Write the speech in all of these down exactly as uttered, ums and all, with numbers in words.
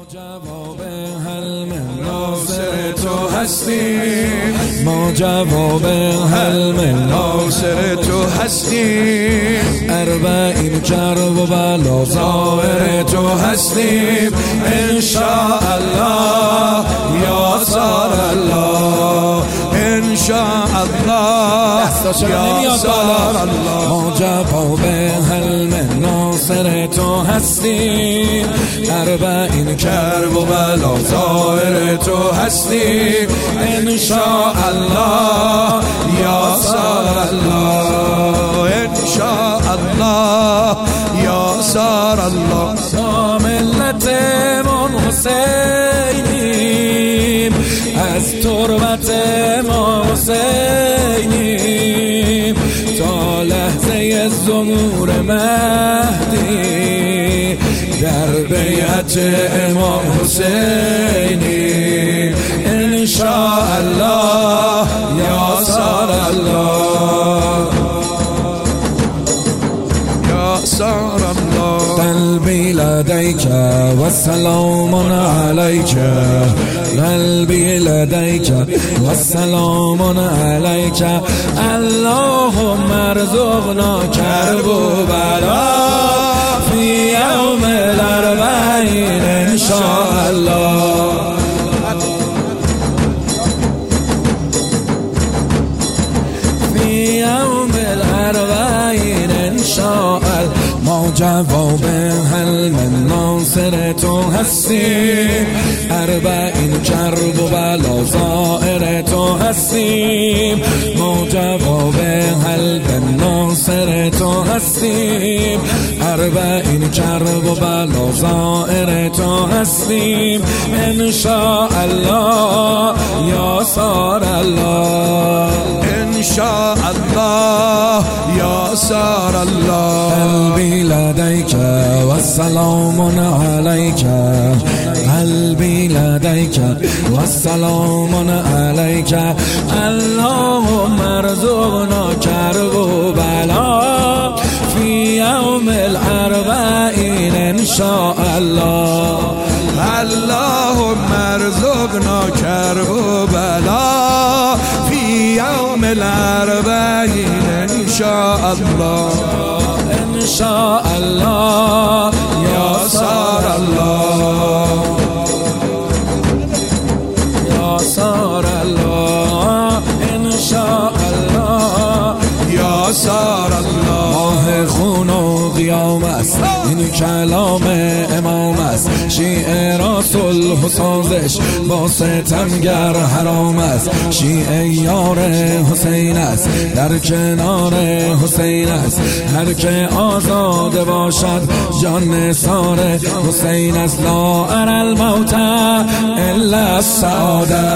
جواب حل من ناصر تو هستیم، ما جواب حل من ناصر تو هستیم، اربعین کرب و بلا ظاهر تو هستیم، انشاءالله یا سار الله، انشاءالله یا سار الله. ما جواب حل من ناصر تو هستیم، اربعین کرب و بلا ظاهر تو هستیم، انشاءالله یا سار الله، انشاءالله یا سار الله. تا ملت امام حسینیم، از تربت امام حسینیم، تا لحظه ظهور مهدی در بیعت امام حسینیم، انشاءالله یا سار الله، یا سار الله. قلبی لدیک و سلام علیک، قلبی لدیک و سلام علیک، اللهم ارزقنا کرب و بلا فی یوم الاربعین انشاءالله، فی یوم الاربعین انشاءالله. ما جواب حل من ناصر تو هستیم، اربعین کرب و بلا ظاهر تو هستیم، ما جواب حل من ناصر تو هستیم، اربعین کرب و بلا ظاهر تو هستیم، انشاءالله یا سار الله، انشاءالله یا سار الله. قلبی لدیک و سلام علیک، قلبی لدیک و سلام علیک، اللهم ارزقنا کرب و بلا فی یوم الاربعین انشاءالله، اللهم ارزقنا کرب و بلا فی یوم الاربعین انشاءالله، انشاءالله یا سار الله، یا سار الله، انشاءالله یا سار الله. ماه خون و قیام است، این کلام امام است، شیعه را صلح و سازش با ستمگر حرام است، شیعه یار حسین است، در کنار حسین است، هر که آزاده باشد جان نثار حسین است، لا اری الموت الا السعاده،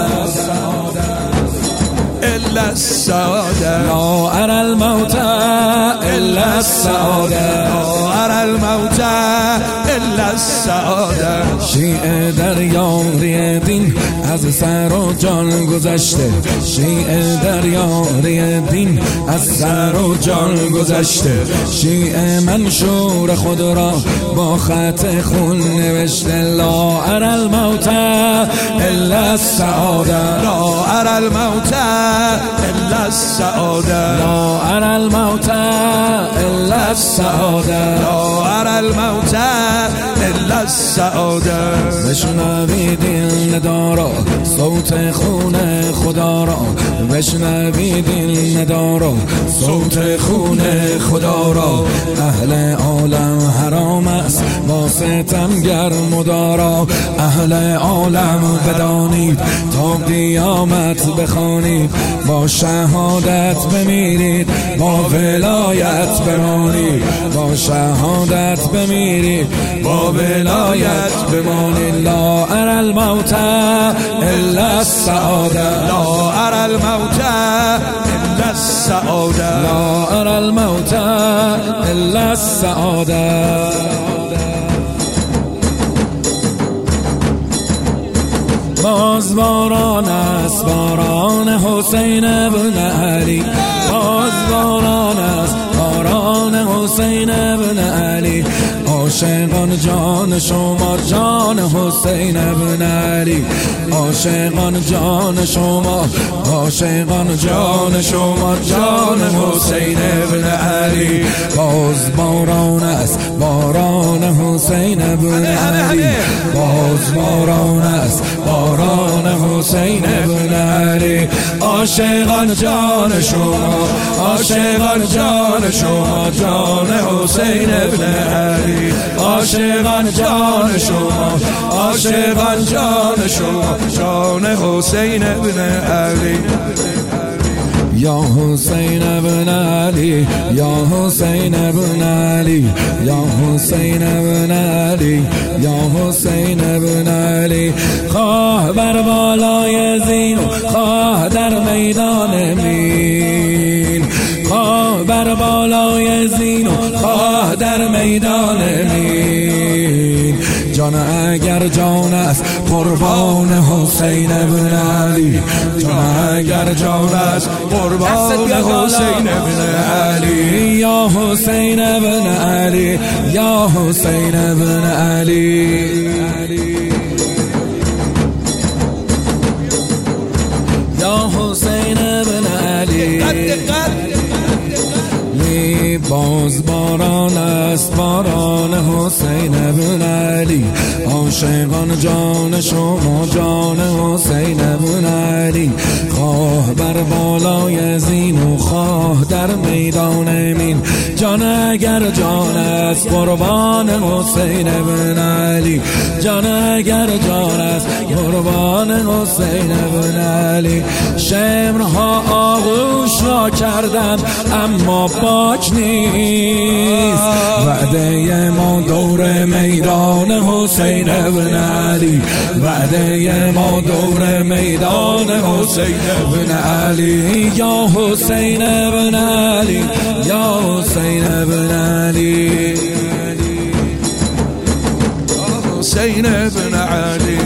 الا السعاده، لا اری الموت الا السعاده، لا اری الموت الا السعاده. شیعه در یاری دین از سر و جان گذشته، شیعه در یاری دین از سر و جان گذشته، شیعه منشور خود را با خط خون نوشته، لا اری الموت الا السعاده، لا اری الموت الا السعاده، لا اری الموت الا السعاده، لا اری الموت الا السعاده. بشنوید این ندا را، صوت خون خدا را، بشنوید این ندا را، صوت خون خدا را، اهل عالم حرام است با ستمگر مدارا، اهل عالم بدانید تا قیامت بخوانید، با شهادت بمیرید با ولایت بمانید، با شهادت بمیرید با ولایت بمانید، لا اری الموت الا السعاده، لا اری الموت الا السعاده، لا اری الموت الا السعاده. باز باران است باران حسین ابن علی، باز باران است باران حسین ابن علی، عاشقان جان شما جان حسین ابن علی، عاشقان جان شما، عاشقان جان شما جان حسین ابن علی. باز باران است باران حسین ابن علی، باز باران است باران حسین ابن علی. عاشقان جان شما، عاشقان جان شما جان حسین ابن علی، عاشقان جان شما، عاشقان جان شما جان حسین ابن علی. یا حسین ابن علی، یا حسین ابن علی، یا حسین ابن علی، یا حسین ابن علی. خواه بر بالای زین و خواه در میدان مین، خواه بر بالای زین و خواه در میدان مین. جان اگر جان است قربان حسین ابن علی، جان اگر جان است قربان حسین ابن علی. یا حسین ابن علی، یا حسین ابن علی. یا حسین ابن علی. باز باران است باران حسین ابن علی، عاشقان جان شما جان حسین ابن علی. خواه بر بالای زین و خواه در میدان مین، جان اگر جان است قربان حسین ابن علی، جان اگر جان است قربان حسین ابن علی. شمرها آغوش را کردند اما پاک نیست، وعده ما دور میدان حسین ابن علی، وعده ما دور میدان حسین ابن علی. یا حسین ابن علی، یا حسین ابن علی، حسین ابن علی.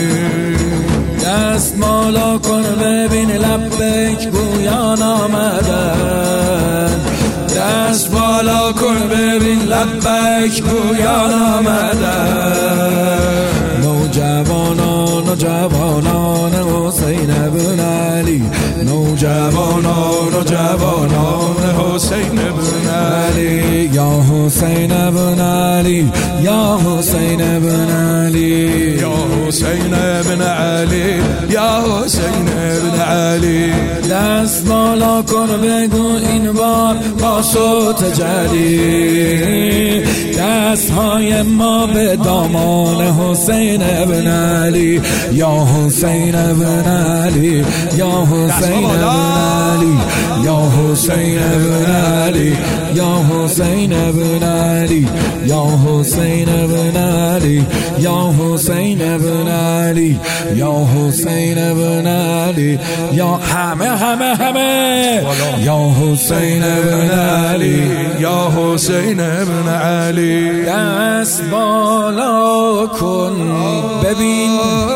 دست مالا کن ببین لبیک گویان آمدن، دست بالا کن ببین لبیک گویان آمدن. نوجوانان نوجوانان حسین ابن علی، نوجوانان نوجوانان حسین ابن علی. یا حسین ابن علی، یا حسین ابن علی، یا حسین ابن علی، یا حسین ابن علی. دست بالا کن بگو این بار با صوت جلی، دست های ما به دامان حسین ابن علی. یا حسین ابن علی، یا حسین ابن علی، یا حسین ابن علی، یا حسین ابن علی، یا حسین ابن علی، یا حسین ابن علی، یا حسین ابن علی. یا همه همه همه یا حسین ابن علی، یا حسین ابن علی. دست بالا کن ببین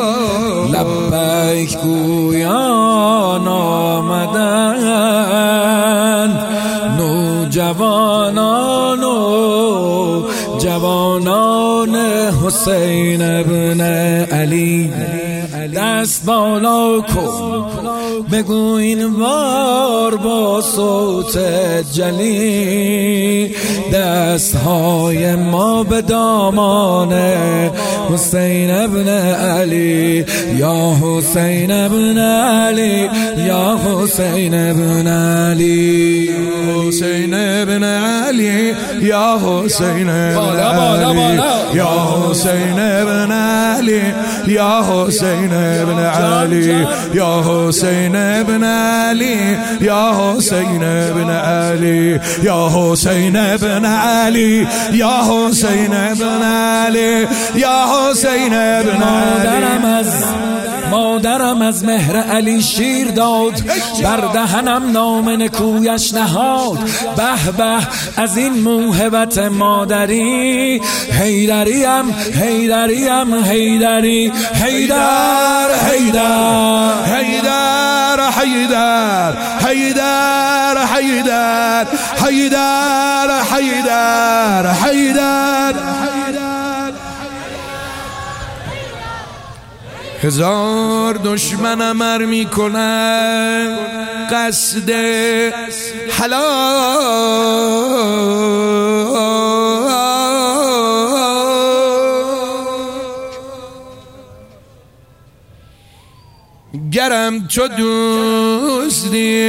لبیک گویان آمدن، نوجوانان و جوانان حسین ابن علی. دست بالا کن بگو این بار با صوت جلی، دست های ما به دامان حسین ابن علی. یا حسین ابن علی، یا حسین ابن علی، حسین ابن علی، یا حسین ابن علی، یا حسین ابن علی، یا حسین ابن علی، یا حسین ابن علی، یا حسین ابن علی، یا حسین ابن علی، یا حسین ابن علی، یا حسین ابن علی. مادرم از مهر علی شیر داد، بر دهنم نام نکویش نهاد. به به از این موهبت مادری، حیدریم حیدریم حیدری. حیدر حیدر حیدر حیدر حیدر حیدر حیدر حیدر حیدر هزار دشمن امر میکنن قصد هلاک، گرم تو دوستی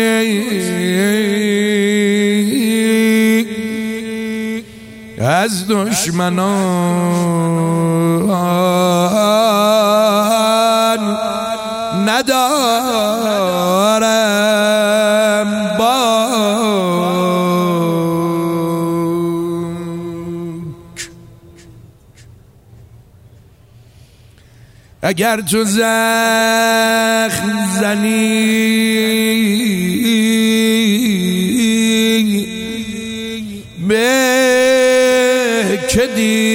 از دشمنان ندارم باک. اگر تو زخم زنی به که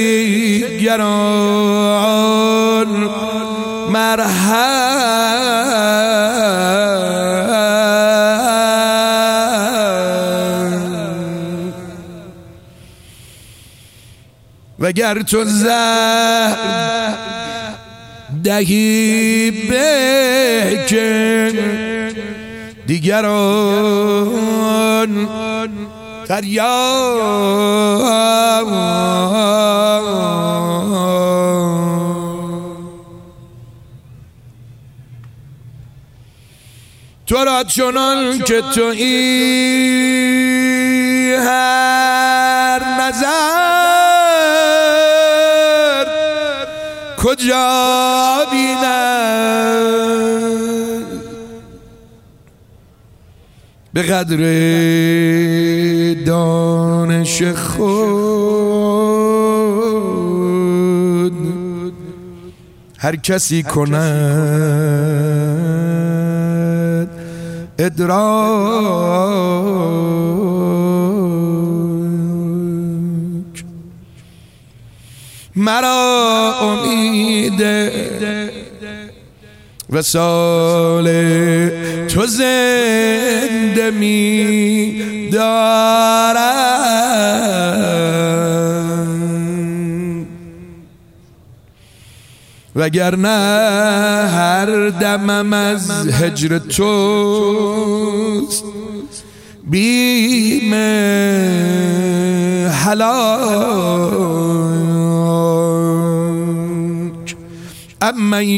دیگران مرهم، وگر تو زهر دهی به که دیگران تریاک. تو را چنان که تویی هر نظر کجا بینم، به قدر دانش خود هر کسی کند ادراک. مرا امید وصال تو زنده می دارم، وگرنه هر دمم از هجر توست بیم هلاک. اما